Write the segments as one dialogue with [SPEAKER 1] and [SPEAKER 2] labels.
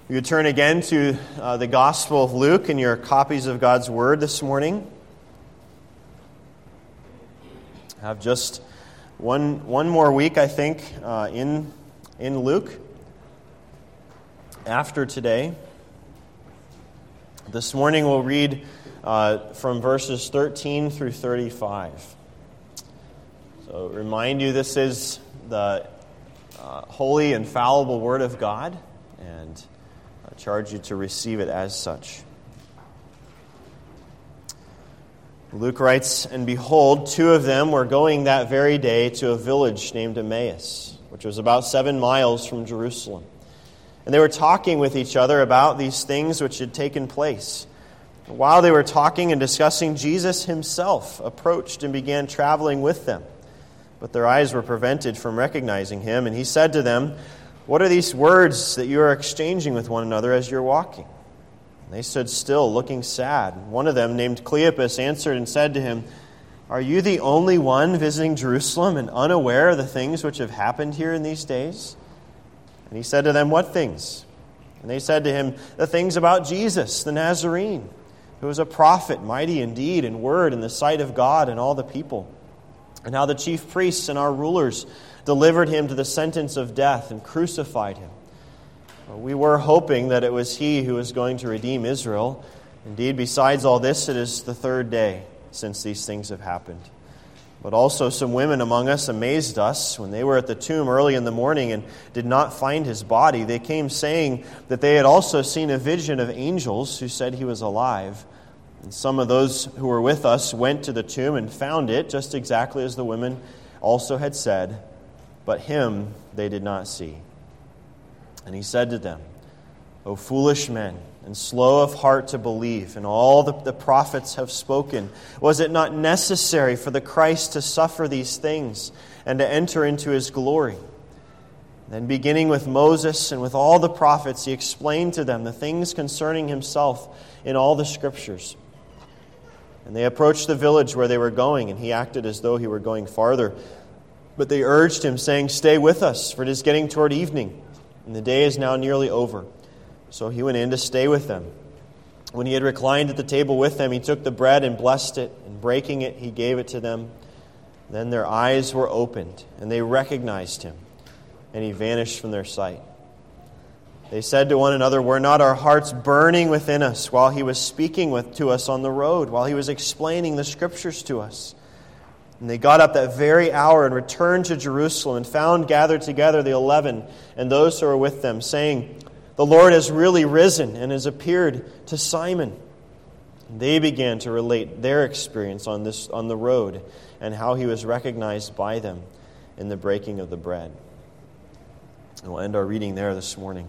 [SPEAKER 1] You would turn again to the Gospel of Luke in your copies of God's Word this morning. I have just one more week, I think, in Luke after today. This morning we'll read from verses 13 through 35. So remind you, this is the holy, infallible Word of God, and I charge you to receive it as such. Luke writes, "And behold, two of them were going that very day to a village named Emmaus, which was about 7 miles from Jerusalem. And they were talking with each other about these things which had taken place. And while they were talking and discussing, Jesus himself approached and began traveling with them. But their eyes were prevented from recognizing him. And he said to them, 'What are these words that you are exchanging with one another as you're walking?' And they stood still, looking sad. One of them, named Cleopas, answered and said to him, 'Are you the only one visiting Jerusalem and unaware of the things which have happened here in these days?' And he said to them, 'What things?' And they said to him, 'The things about Jesus, the Nazarene, who was a prophet, mighty in deed and word in the sight of God and all the people, and how the chief priests and our rulers delivered him to the sentence of death and crucified him. We were hoping that it was he who was going to redeem Israel. Indeed, besides all this, it is the 3rd day since these things have happened. But also some women among us amazed us when they were at the tomb early in the morning and did not find his body. They came saying that they had also seen a vision of angels who said he was alive. And some of those who were with us went to the tomb and found it just exactly as the women also had said, but him they did not see. And he said to them, 'O foolish men, and slow of heart to believe in all the prophets have spoken, was it not necessary for the Christ to suffer these things and to enter into his glory?' Then beginning with Moses and with all the prophets, he explained to them the things concerning himself in all the Scriptures. And they approached the village where they were going, and he acted as though he were going farther. But they urged him, saying, 'Stay with us, for it is getting toward evening, and the day is now nearly over.' So he went in to stay with them. When he had reclined at the table with them, he took the bread and blessed it, and breaking it, he gave it to them. Then their eyes were opened, and they recognized him, and he vanished from their sight. They said to one another, 'Were not our hearts burning within us while he was speaking to us on the road, while he was explaining the Scriptures to us?' And they got up that very hour and returned to Jerusalem and found gathered together the 11 and those who were with them, saying, 'The Lord has really risen and has appeared to Simon.' And they began to relate their experience on the road and how he was recognized by them in the breaking of the bread." And we'll end our reading there this morning.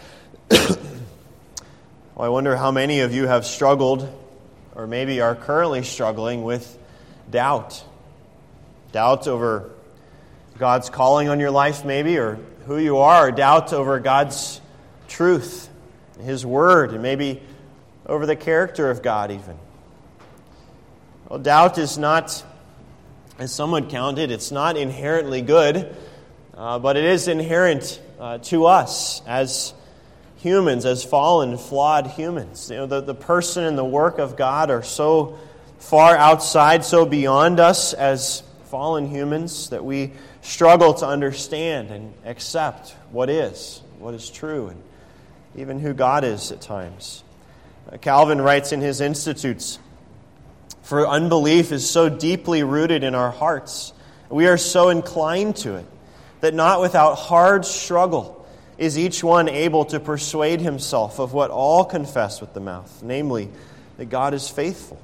[SPEAKER 1] Well, I wonder how many of you have struggled, or maybe are currently struggling with doubt. Doubt over God's calling on your life, maybe, or who you are, or doubt over God's truth, his word, and maybe over the character of God even. Well, doubt is not, as some would count it, it's not inherently good, but it is inherent to us as humans, as fallen, flawed humans. You know, the person and the work of God are so far outside, so beyond us as fallen humans, that we struggle to understand and accept what is true, and even who God is at times. Calvin writes in his Institutes, "For unbelief is so deeply rooted in our hearts, we are so inclined to it, that not without hard struggle is each one able to persuade himself of what all confess with the mouth, namely, that God is faithful."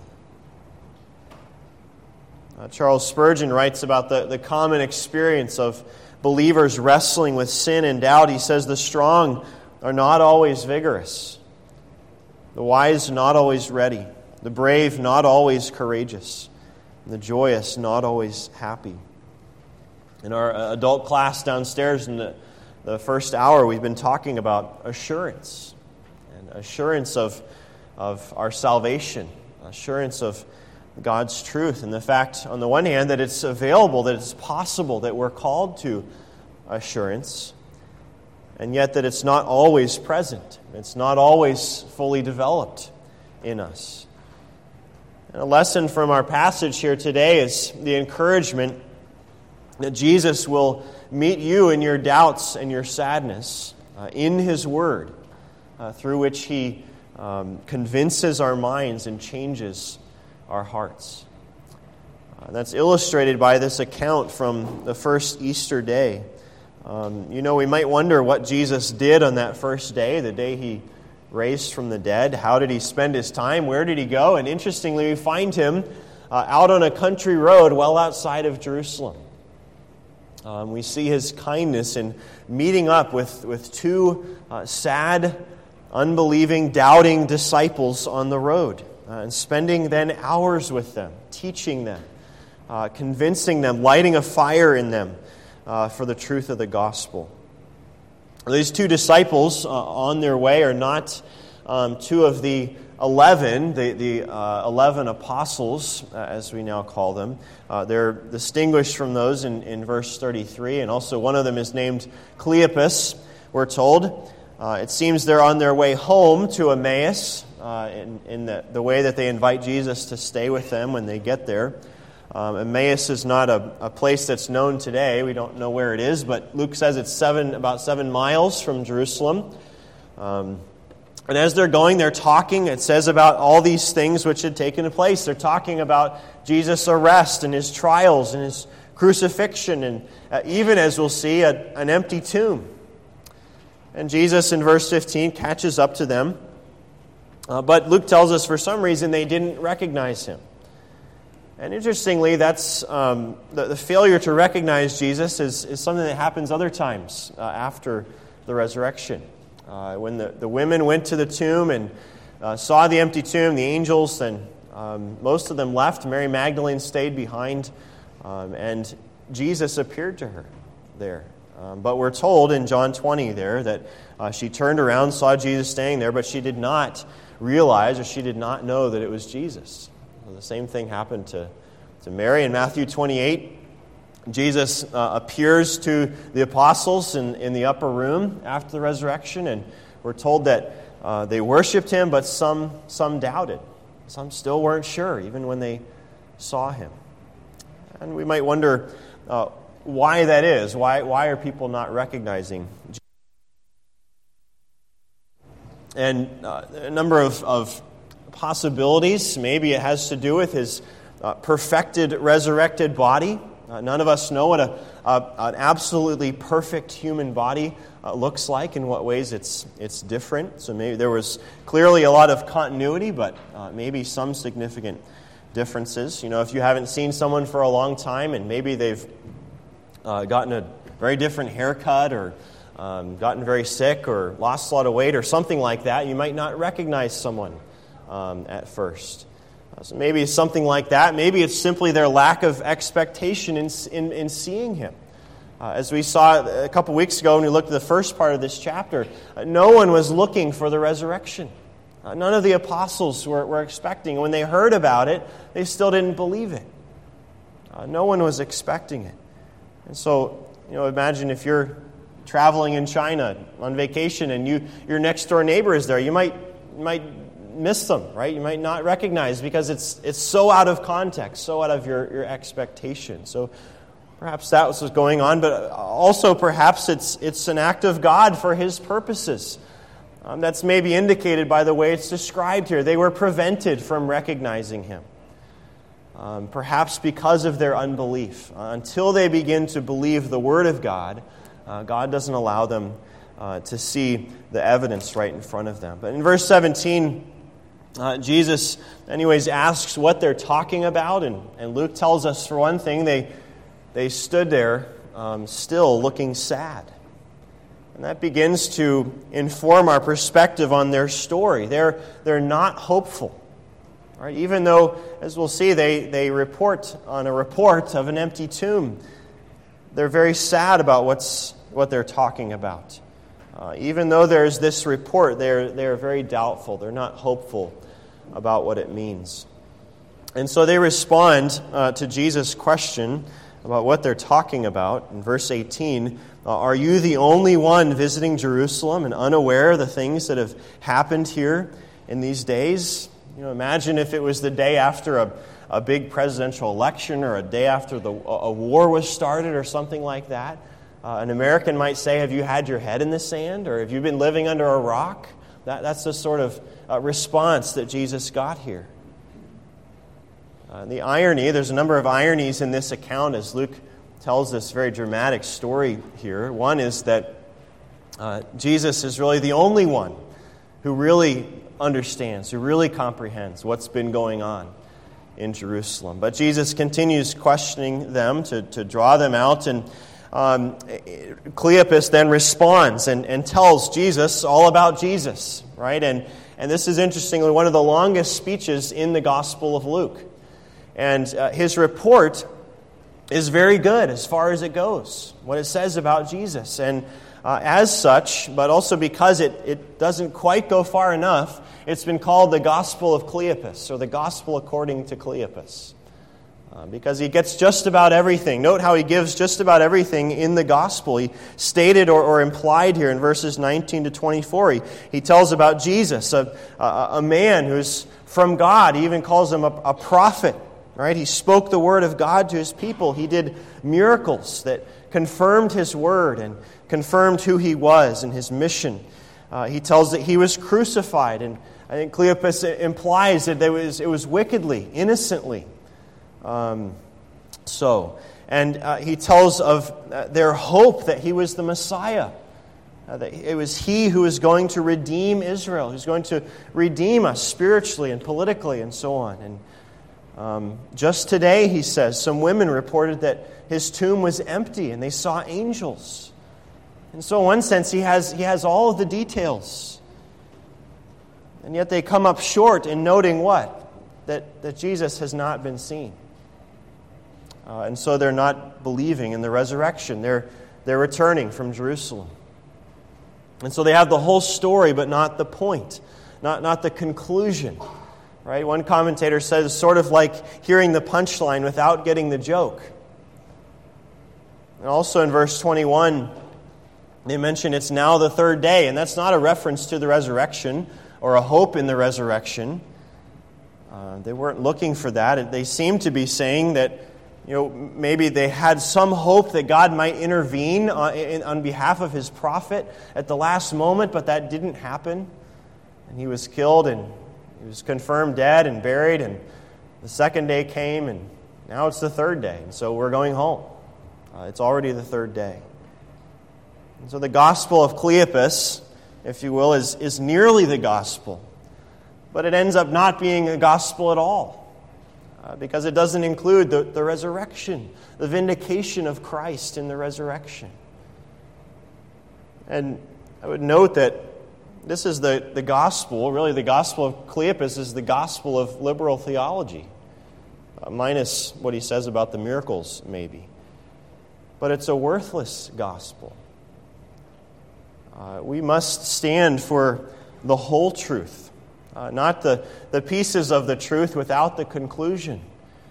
[SPEAKER 1] Charles Spurgeon writes about the common experience of believers wrestling with sin and doubt. He says, "The strong are not always vigorous, the wise not always ready, the brave not always courageous, and the joyous not always happy." In our adult class downstairs in the first hour, we've been talking about assurance, and assurance of our salvation, assurance of God's truth, and the fact, on the one hand, that it's available, that it's possible, that we're called to assurance. and yet that it's not always present. It's not always fully developed in us. And a lesson from our passage here today is the encouragement that Jesus will meet you in your doubts and your sadness in His Word, through which He convinces our minds and changes our hearts. That's illustrated by this account from the first Easter day. We might wonder what Jesus did on that first day, the day He raised from the dead. How did He spend His time? Where did He go? And interestingly, we find Him out on a country road well outside of Jerusalem. We see His kindness in meeting up with two sad, unbelieving, doubting disciples on the road, and spending then hours with them, teaching them, convincing them, lighting a fire in them for the truth of the gospel. These two disciples on their way are not two of the 11, the 11 apostles, as we now call them. They're distinguished from those in verse 33, and also one of them is named Cleopas, we're told. It seems they're on their way home to Emmaus, in the way that they invite Jesus to stay with them when they get there. Emmaus is not a place that's known today. We don't know where it is, but Luke says it's about 7 miles from Jerusalem. And as they're going, they're talking. It says about all these things which had taken place. They're talking about Jesus' arrest and His trials and His crucifixion, and even, as we'll see, an empty tomb. And Jesus, in verse 15, catches up to them. But Luke tells us for some reason they didn't recognize Him. And interestingly, that's the failure to recognize Jesus is something that happens other times after the resurrection. When the women went to the tomb and saw the empty tomb, the angels, then most of them left. Mary Magdalene stayed behind, and Jesus appeared to her there. But we're told in John 20 there that she turned around, saw Jesus staying there, but she did not realize, or she did not know that it was Jesus. The same thing happened to Mary. In Matthew 28, Jesus appears to the apostles in the upper room after the resurrection, and we're told that they worshipped Him, but some doubted. Some still weren't sure, even when they saw Him. And we might wonder why that is. Why are people not recognizing Jesus? And a number of possibilities. Maybe it has to do with His perfected, resurrected body. None of us know what an absolutely perfect human body looks like, in what ways it's different. So maybe there was clearly a lot of continuity, but maybe some significant differences. If you haven't seen someone for a long time and maybe they've gotten a very different haircut, or gotten very sick, or lost a lot of weight, or something like that, you might not recognize someone at first. So maybe it's something like that. Maybe it's simply their lack of expectation in seeing Him. As we saw a couple weeks ago when we looked at the first part of this chapter, no one was looking for the resurrection. None of the apostles were expecting. When they heard about it, they still didn't believe it. No one was expecting it. And so, imagine if you're traveling in China on vacation and your next door neighbor is there. You might miss them, right? You might not recognize, because it's so out of context, so out of your expectation. So perhaps that was what's going on, but also perhaps it's an act of God for His purposes. That's maybe indicated by the way it's described here. They were prevented from recognizing Him. Perhaps because of their unbelief. Until they begin to believe the Word of God, God doesn't allow them to see the evidence right in front of them. But in verse 17, Jesus, anyways, asks what they're talking about, and Luke tells us, for one thing, they stood there still looking sad. And that begins to inform our perspective on their story. They're not hopeful. Right? Even though, as we'll see, they report on a report of an empty tomb, they're very sad about what they're talking about. Even though there's this report, they're very doubtful. They're not hopeful about what it means. And so they respond to Jesus' question about what they're talking about. In verse 18, Are you the only one visiting Jerusalem and unaware of the things that have happened here in these days? Imagine if it was the day after a big presidential election or a day after a war was started or something like that. An American might say, have you had your head in the sand, or have you been living under a rock? That's the sort of response that Jesus got here. The irony, there's a number of ironies in this account as Luke tells this very dramatic story here. One is that Jesus is really the only one who really understands, who really comprehends what's been going on in Jerusalem. But Jesus continues questioning them to draw them out, and Cleopas then responds and tells Jesus all about Jesus, right? And this is interestingly one of the longest speeches in the Gospel of Luke. And his report is very good as far as it goes, what it says about Jesus. And as such, but also because it doesn't quite go far enough, it's been called the Gospel of Cleopas, or the Gospel according to Cleopas. Because he gets just about everything. Note how he gives just about everything in the Gospel. He stated or implied here in verses 19 to 24. He tells about Jesus, a man who's from God. He even calls him a prophet. Right? He spoke the word of God to his people. He did miracles that confirmed his word and confirmed who he was and his mission. He tells that he was crucified, and I think Cleopas implies that it was wickedly, innocently. And he tells of their hope that he was the Messiah. That it was he who was going to redeem Israel, who's going to redeem us spiritually and politically and so on. And just today, he says, some women reported that his tomb was empty and they saw angels. And so in one sense, he has all of the details. And yet they come up short in noting what? That Jesus has not been seen. And so they're not believing in the resurrection. They're returning from Jerusalem. And so they have the whole story, but not the point, not the conclusion. Right? One commentator says it's sort of like hearing the punchline without getting the joke. And also in verse 21, they mention it's now the third day, and that's not a reference to the resurrection or a hope in the resurrection. They weren't looking for that. They seem to be saying that maybe they had some hope that God might intervene on behalf of his prophet at the last moment, but that didn't happen. And he was killed, and he was confirmed dead and buried, and the second day came, and now it's the third day, and so we're going home. It's already the third day. And so the Gospel of Cleopas, if you will, is nearly the gospel, but it ends up not being a gospel at all, because it doesn't include the resurrection, the vindication of Christ in the resurrection. And I would note that this is the gospel, really the gospel of Cleopas is the gospel of liberal theology, minus what he says about the miracles, maybe. But it's a worthless gospel. We must stand for the whole truth, not the pieces of the truth without the conclusion,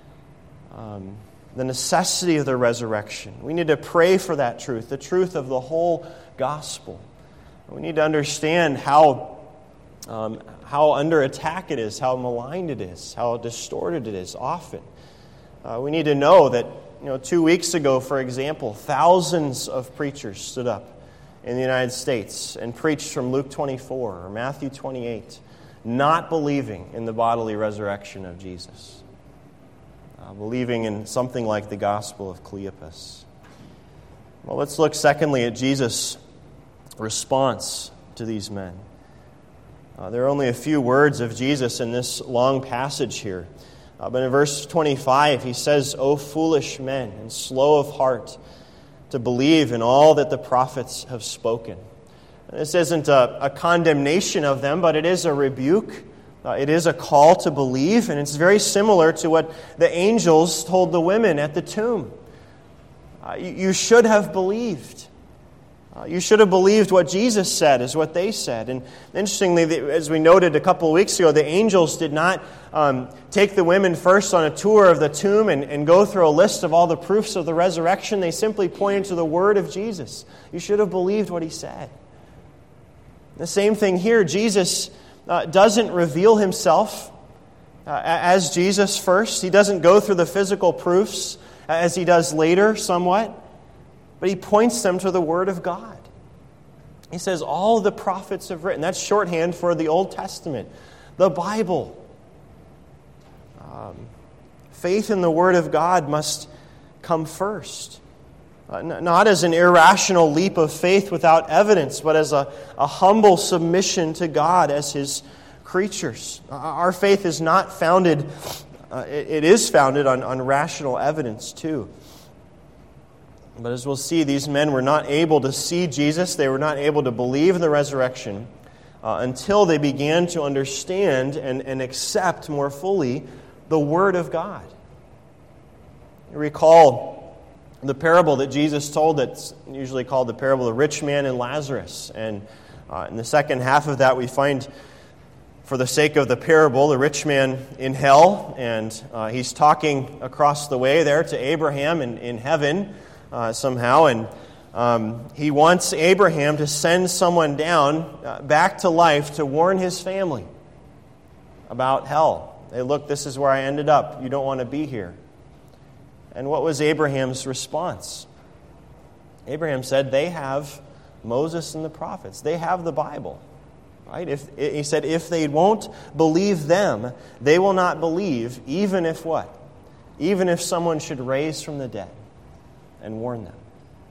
[SPEAKER 1] the necessity of the resurrection. We need to pray for that truth, the truth of the whole gospel. We need to understand how under attack it is, how maligned it is, how distorted it is often. We need to know that 2 weeks ago, for example, thousands of preachers stood up in the United States and preached from Luke 24 or Matthew 28, not believing in the bodily resurrection of Jesus, believing in something like the gospel of Cleopas. Well, let's look secondly at Jesus' response to these men. There are only a few words of Jesus in this long passage here. But in verse 25, he says, "O foolish men, and slow of heart to believe in all that the prophets have spoken." And this isn't a condemnation of them, but it is a rebuke. It is a call to believe, and it's very similar to what the angels told the women at the tomb. You should have believed. You should have believed what Jesus said, is what they said. And interestingly, as we noted a couple of weeks ago, the angels did not take the women first on a tour of the tomb and go through a list of all the proofs of the resurrection. They simply pointed to the word of Jesus. You should have believed what he said. The same thing here. Jesus doesn't reveal himself as Jesus first. He doesn't go through the physical proofs as he does later somewhat. But he points them to the Word of God. He says, all the prophets have written. That's shorthand for the Old Testament, the Bible. Faith in the Word of God must come first. Not as an irrational leap of faith without evidence, but as a humble submission to God as His creatures. Our faith is not founded, it is founded on rational evidence too. But as we'll see, these men were not able to see Jesus. They were not able to believe in the resurrection until they began to understand and accept more fully the Word of God. You recall the parable that Jesus told that's usually called the parable of the rich man and Lazarus. And in the second half of that, we find, for the sake of the parable, the rich man in hell. And he's talking across the way there to Abraham in heaven. Somehow, and he wants Abraham to send someone down back to life to warn his family about hell. Hey, look, this is where I ended up. You don't want to be here. And what was Abraham's response? Abraham said, they have Moses and the prophets. They have the Bible. Right? He said, if they won't believe them, they will not believe, even if what? Even if someone should raise from the dead and warn them.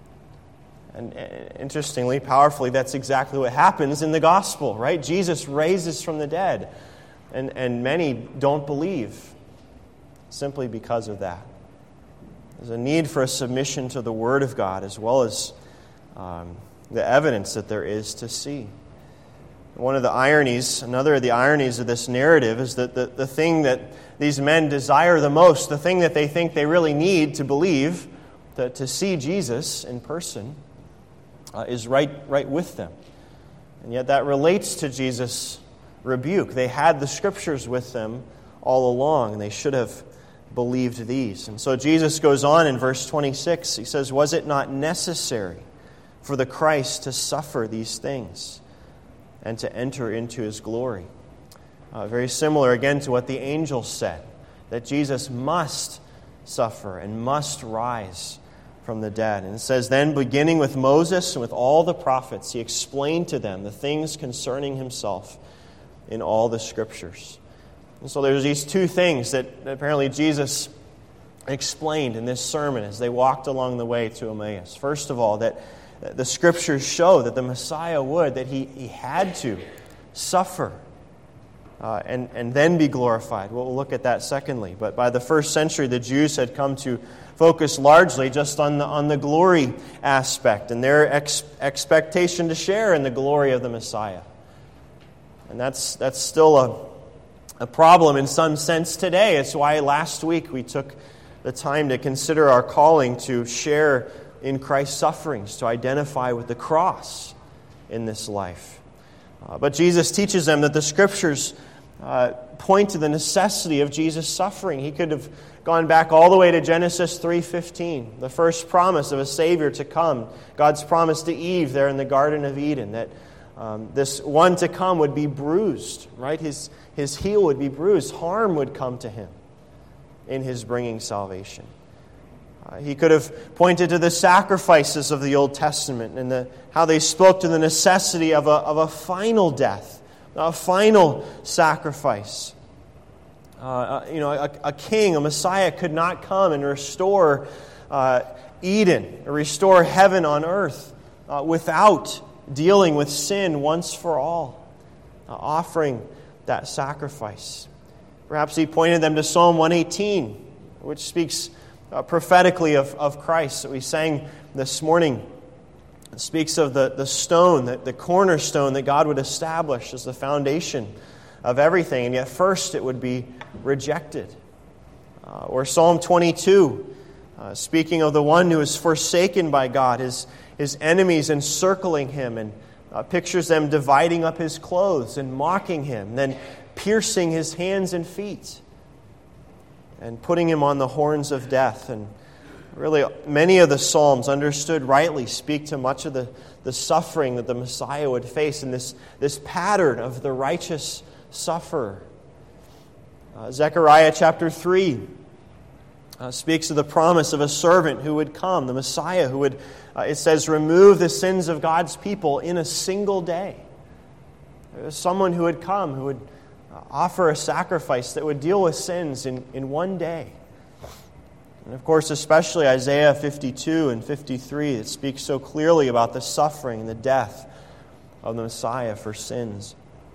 [SPEAKER 1] And interestingly, powerfully, that's exactly what happens in the gospel, right? Jesus raises from the dead, and many don't believe simply because of that. There's a need for a submission to the Word of God as well as the evidence that there is to see. Another of the ironies of this narrative is that the thing that these men desire the most, the thing that they think they really need to believe, to see Jesus in person, is right with them. And yet that relates to Jesus' rebuke. They had the Scriptures with them all along, and they should have believed these. And so Jesus goes on in verse 26. He says, was it not necessary for the Christ to suffer these things and to enter into His glory? Very similar again to what the angels said, that Jesus must suffer and must rise from the dead. And it says, then beginning with Moses and with all the prophets, he explained to them the things concerning himself in all the Scriptures. And so there's these two things that apparently Jesus explained in this sermon as they walked along the way to Emmaus. First of all, that the Scriptures show that the Messiah would, that he had to suffer and then be glorified. We'll look at that secondly. But by the first century, the Jews had come to focus largely just on the glory aspect and their expectation to share in the glory of the Messiah. And that's still a problem in some sense today. It's why last week we took the time to consider our calling to share in Christ's sufferings, to identify with the cross in this life. But Jesus teaches them that the Scriptures point to the necessity of Jesus' suffering. He could have gone back all the way to Genesis 3:15, the first promise of a Savior to come. God's promise to Eve there in the Garden of Eden, that this one to come would be bruised, right? His heel would be bruised. Harm would come to him in his bringing salvation. He could have pointed to the sacrifices of the Old Testament and how they spoke to the necessity of a final death, a final sacrifice. A king, a Messiah could not come and restore Eden, or restore heaven on earth without dealing with sin once for all, offering that sacrifice. Perhaps he pointed them to Psalm 118, which speaks prophetically of Christ that we sang this morning. It speaks of the stone, the cornerstone that God would establish as the foundation of everything, and yet first it would be rejected. Or Psalm 22, speaking of the one who is forsaken by God, his enemies encircling him, and pictures them dividing up his clothes and mocking him, then piercing his hands and feet and putting him on the horns of death. And really, many of the Psalms, understood rightly, speak to much of the suffering that the Messiah would face, and this pattern of the righteous sufferer. Zechariah chapter 3 speaks of the promise of a servant who would come, the Messiah, who would, it says, remove the sins of God's people in a single day. There's someone who would come, who would offer a sacrifice that would deal with sins in one day. And of course, especially Isaiah 52 and 53, it speaks so clearly about the suffering and the death of the Messiah for sins.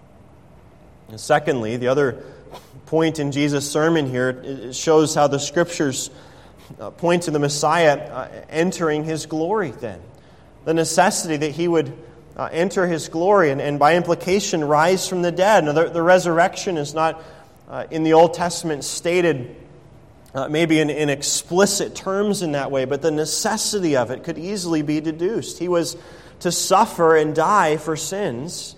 [SPEAKER 1] And secondly, the other point in Jesus' sermon here, it shows how the Scriptures point to the Messiah entering His glory then. The necessity that He would enter His glory and by implication rise from the dead. Now, the resurrection is not in the Old Testament stated maybe in explicit terms in that way, but the necessity of it could easily be deduced. He was to suffer and die for sins,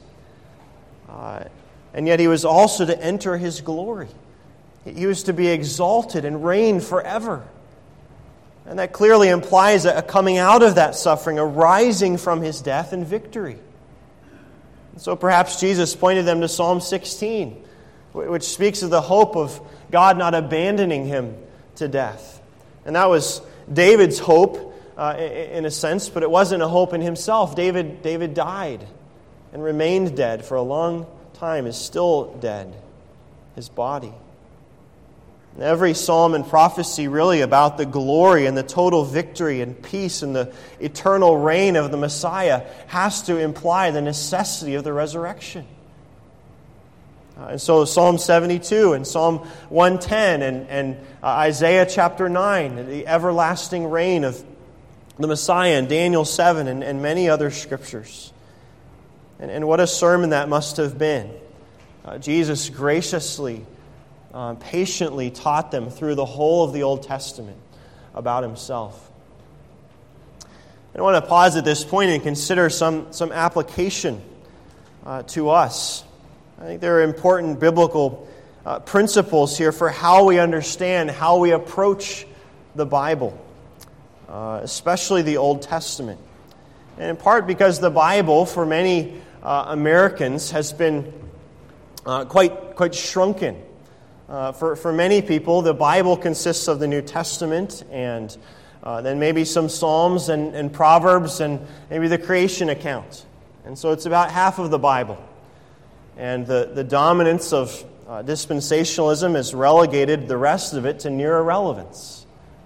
[SPEAKER 1] and yet He was also to enter His glory. He was to be exalted and reign forever. And that clearly implies a coming out of that suffering, a rising from His death in victory. And so perhaps Jesus pointed them to Psalm 16, which speaks of the hope of God not abandoning Him to death. And that was David's hope in a sense, but it wasn't a hope in himself. David died and remained dead for a long time, is still dead, his body. And every psalm and prophecy really about the glory and the total victory and peace and the eternal reign of the Messiah has to imply the necessity of the resurrection. And so Psalm 72 and Psalm 110 and Isaiah chapter 9, the everlasting reign of the Messiah, and Daniel 7 and many other scriptures. And what a sermon that must have been. Jesus graciously, patiently taught them through the whole of the Old Testament about Himself. I want to pause at this point and consider some application to us. I think there are important biblical principles here for how we understand, how we approach the Bible, especially the Old Testament. And in part because the Bible, for many Americans, has been quite shrunken. For many people, the Bible consists of the New Testament and then maybe some Psalms and Proverbs and maybe the creation account. And so it's about half of the Bible. And the dominance of dispensationalism has relegated the rest of it to near irrelevance.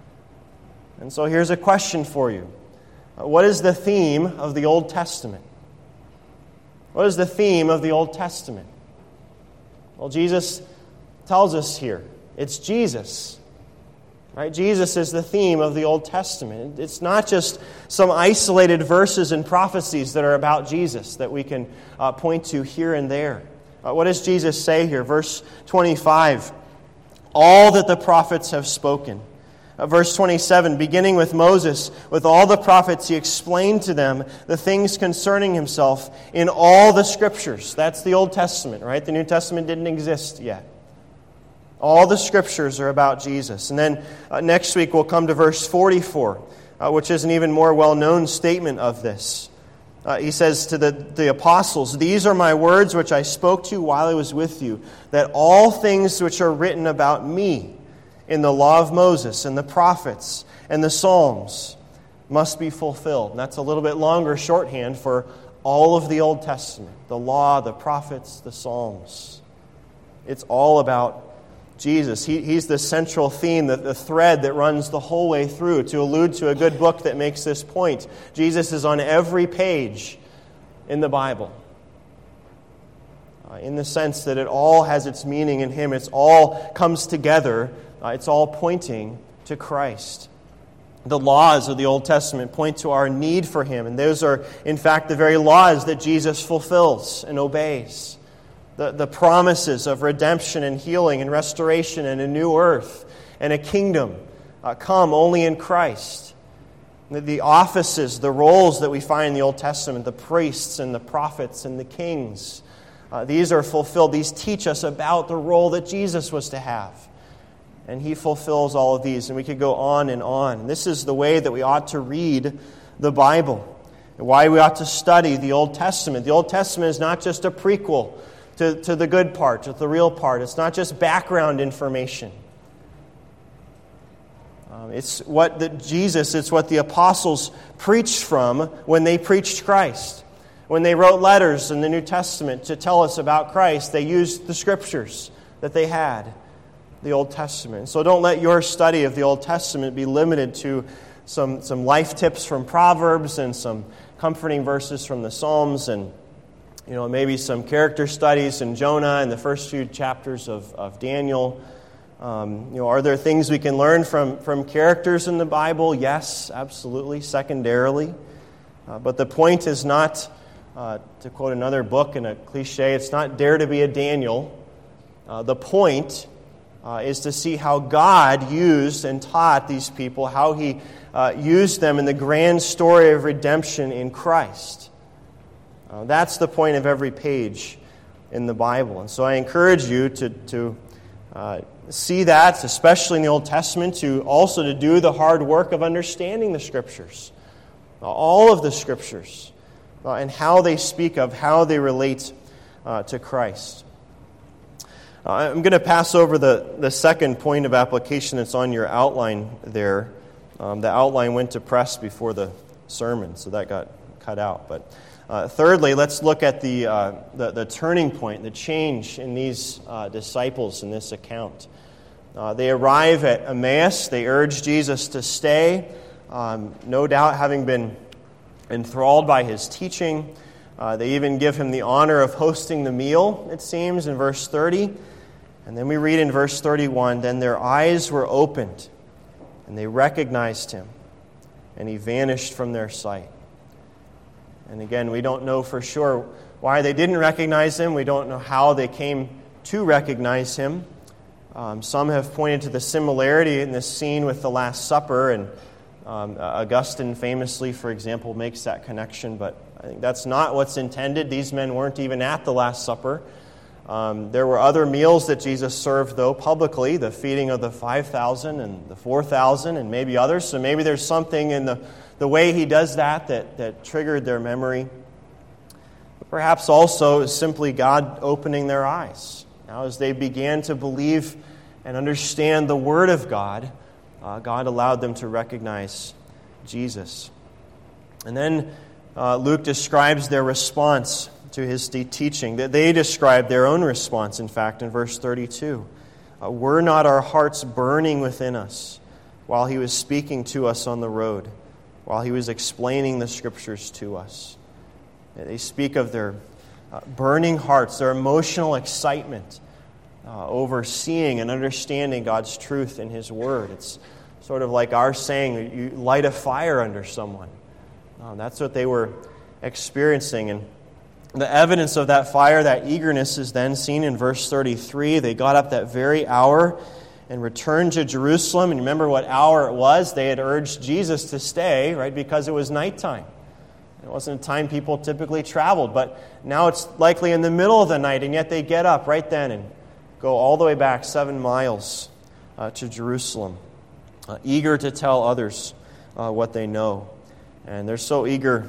[SPEAKER 1] And so here's a question for you. What is the theme of the Old Testament? What is the theme of the Old Testament? Well, Jesus tells us here. It's Jesus. Right? Jesus is the theme of the Old Testament. It's not just some isolated verses and prophecies that are about Jesus that we can point to here and there. What does Jesus say here? Verse 25, all that the prophets have spoken. Verse 27, beginning with Moses, with all the prophets He explained to them the things concerning Himself in all the Scriptures. That's the Old Testament, right? The New Testament didn't exist yet. All the Scriptures are about Jesus. And then next week we'll come to verse 44, which is an even more well-known statement of this. He says to the apostles, these are my words which I spoke to you while I was with you, that all things which are written about me in the law of Moses and the prophets and the Psalms must be fulfilled. And that's a little bit longer shorthand for all of the Old Testament. The law, the prophets, the Psalms. It's all about Jesus. He's the central theme, the thread that runs the whole way through. To allude to a good book that makes this point, Jesus is on every page in the Bible. In the sense that it all has its meaning in Him. It's all comes together. It's all pointing to Christ. The laws of the Old Testament point to our need for Him. And those are, in fact, the very laws that Jesus fulfills and obeys. The promises of redemption and healing and restoration and a new earth and a kingdom come only in Christ. The offices, the roles that we find in the Old Testament, the priests and the prophets and the kings, these are fulfilled. These teach us about the role that Jesus was to have. And He fulfills all of these. And we could go on and on. And this is the way that we ought to read the Bible. And why we ought to study the Old Testament. The Old Testament is not just a prequel to the good part, to the real part. It's not just background information. It's what the apostles preached from when they preached Christ. When they wrote letters in the New Testament to tell us about Christ, they used the Scriptures that they had, the Old Testament. So don't let your study of the Old Testament be limited to some life tips from Proverbs and some comforting verses from the Psalms and maybe some character studies in Jonah and the first few chapters of Daniel. Are there things we can learn from characters in the Bible? Yes, absolutely, secondarily. But the point is not, to quote another book in a cliche, it's not dare to be a Daniel. The point is to see how God used and taught these people, how He used them in the grand story of redemption in Christ. That's the point of every page in the Bible. And so I encourage you to see that, especially in the Old Testament, to do the hard work of understanding the Scriptures, all of the Scriptures, and how they speak of, how they relate to Christ. I'm going to pass over the second point of application that's on your outline there. The outline went to press before the sermon, so that got cut out. But thirdly, let's look at the turning point, the change in these disciples in this account. They arrive at Emmaus. They urge Jesus to stay, no doubt having been enthralled by His teaching. They even give Him the honor of hosting the meal, it seems, in verse 30. And then we read in verse 31, "Then their eyes were opened, and they recognized Him, and He vanished from their sight." And again, we don't know for sure why they didn't recognize Him. We don't know how they came to recognize Him. Some have pointed to the similarity in this scene with the Last Supper, and Augustine famously, for example, makes that connection, but I think that's not what's intended. These men weren't even at the Last Supper. There were other meals that Jesus served, though, publicly, the feeding of the 5,000 and the 4,000 and maybe others. So maybe there's something in the way He does that triggered their memory. But perhaps also simply God opening their eyes. Now, as they began to believe and understand the Word of God, God allowed them to recognize Jesus. And then Luke describes their response to His teaching. That they describe their own response, in fact, in verse 32. "Were not our hearts burning within us while He was speaking to us on the road, while He was explaining the Scriptures to us?" They speak of their burning hearts, their emotional excitement over seeing and understanding God's truth in His Word. It's sort of like our saying, you light a fire under someone. That's what they were experiencing. And the evidence of that fire, that eagerness, is then seen in verse 33. They got up that very hour and returned to Jerusalem. And remember what hour it was? They had urged Jesus to stay, right, because it was nighttime. It wasn't a time people typically traveled, but now it's likely in the middle of the night, and yet they get up right then and go all the way back 7 miles to Jerusalem, eager to tell others what they know. And they're so eager.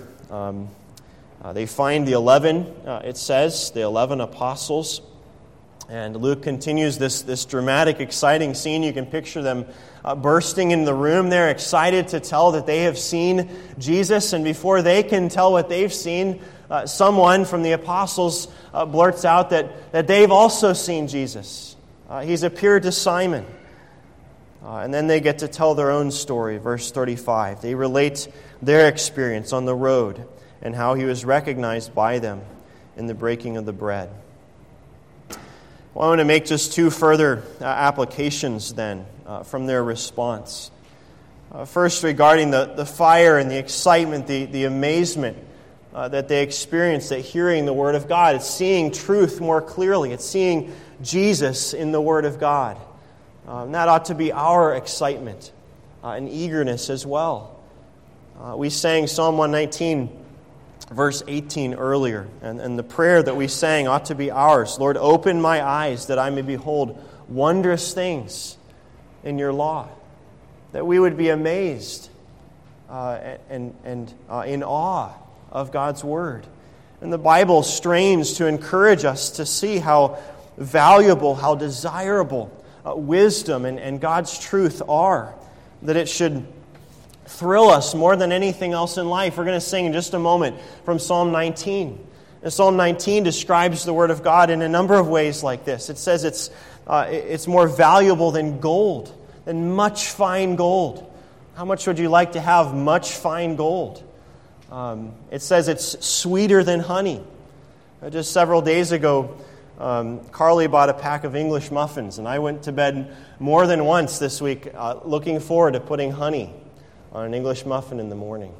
[SPEAKER 1] They find the 11, it says, the 11 apostles. And Luke continues this dramatic, exciting scene. You can picture them bursting in the room there, excited to tell that they have seen Jesus. And before they can tell what they've seen, someone from the apostles blurts out that they've also seen Jesus. He's appeared to Simon. And then they get to tell their own story, verse 35. They relate their experience on the road and how He was recognized by them in the breaking of the bread. Well, I want to make just 2 further applications then from their response. First, regarding the fire and the excitement, the amazement that they experienced at hearing the Word of God. It's seeing truth more clearly. It's seeing Jesus in the Word of God. And that ought to be our excitement and eagerness as well. We sang Psalm 119, verse 18 earlier, and the prayer that we sang ought to be ours. Lord, open my eyes that I may behold wondrous things in your law, that we would be amazed and in awe of God's word. And the Bible strains to encourage us to see how valuable, how desirable wisdom and God's truth are, that it should thrill us more than anything else in life. We're going to sing in just a moment from Psalm 19. And Psalm 19 describes the Word of God in a number of ways like this. It says it's more valuable than gold, than much fine gold. How much would you like to have much fine gold? It says it's sweeter than honey. Just several days ago, Carly bought a pack of English muffins, and I went to bed more than once this week looking forward to putting honey on an English muffin in the morning.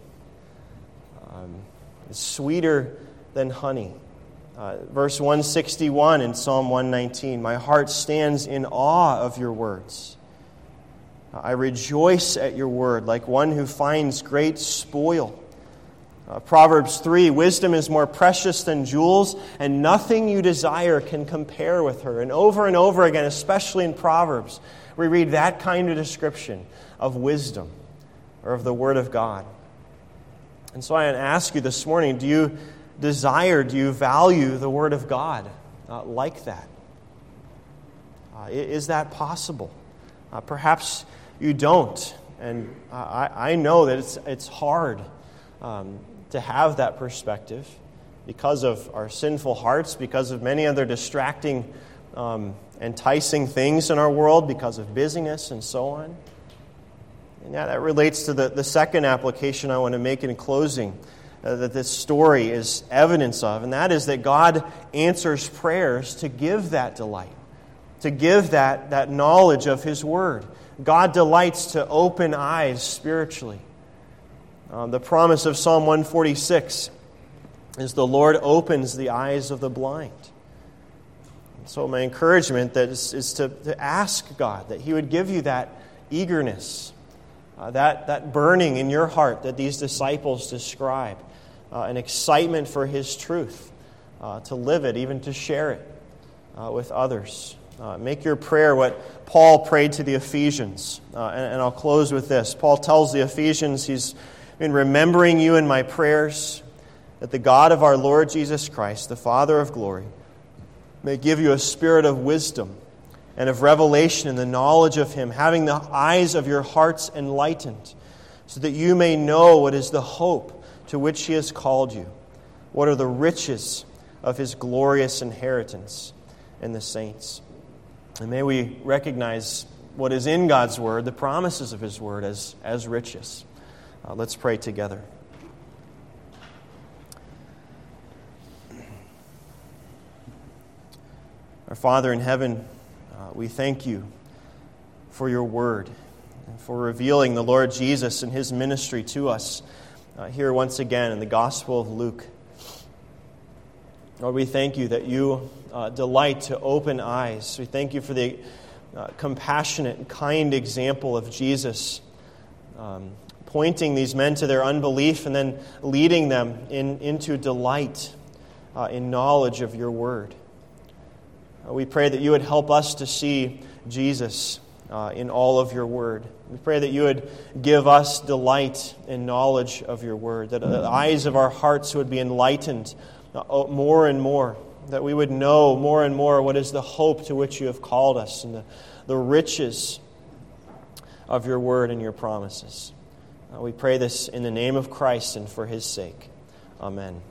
[SPEAKER 1] It's sweeter than honey. Verse 161 in Psalm 119, my heart stands in awe of your words. I rejoice at your word like one who finds great spoil. Proverbs 3, wisdom is more precious than jewels, and nothing you desire can compare with her. And over again, especially in Proverbs, we read that kind of description of wisdom or of the Word of God. And so I want to ask you this morning, do you value the Word of God like that? Is that possible? Perhaps you don't. And I know that it's hard to have that perspective because of our sinful hearts, because of many other distracting, enticing things in our world, because of busyness and so on. And that relates to the second application I want to make in closing that this story is evidence of, and that is that God answers prayers to give that delight, to give that knowledge of His Word. God delights to open eyes spiritually. The promise of Psalm 146 is the Lord opens the eyes of the blind. So my encouragement is to ask God that He would give you that eagerness, that burning in your heart that these disciples describe, an excitement for His truth, to live it, even to share it with others. Make your prayer what Paul prayed to the Ephesians. And I'll close with this. Paul tells the Ephesians he's been remembering you in my prayers, that the God of our Lord Jesus Christ, the Father of glory, may give you a spirit of wisdom and of revelation in the knowledge of Him, having the eyes of your hearts enlightened, so that you may know what is the hope to which He has called you, what are the riches of His glorious inheritance in the saints. And may we recognize what is in God's Word, the promises of His Word, as riches. Let's pray together. Our Father in heaven, we thank you for your word and for revealing the Lord Jesus and His ministry to us here once again in the Gospel of Luke. Lord, we thank you that you delight to open eyes. We thank you for the compassionate and kind example of Jesus, pointing these men to their unbelief and then leading them into delight in knowledge of your word. We pray that you would help us to see Jesus in all of your word. We pray that you would give us delight in knowledge of your word, that the eyes of our hearts would be enlightened more and more, that we would know more and more what is the hope to which you have called us and the riches of your word and your promises. We pray this in the name of Christ and for His sake. Amen.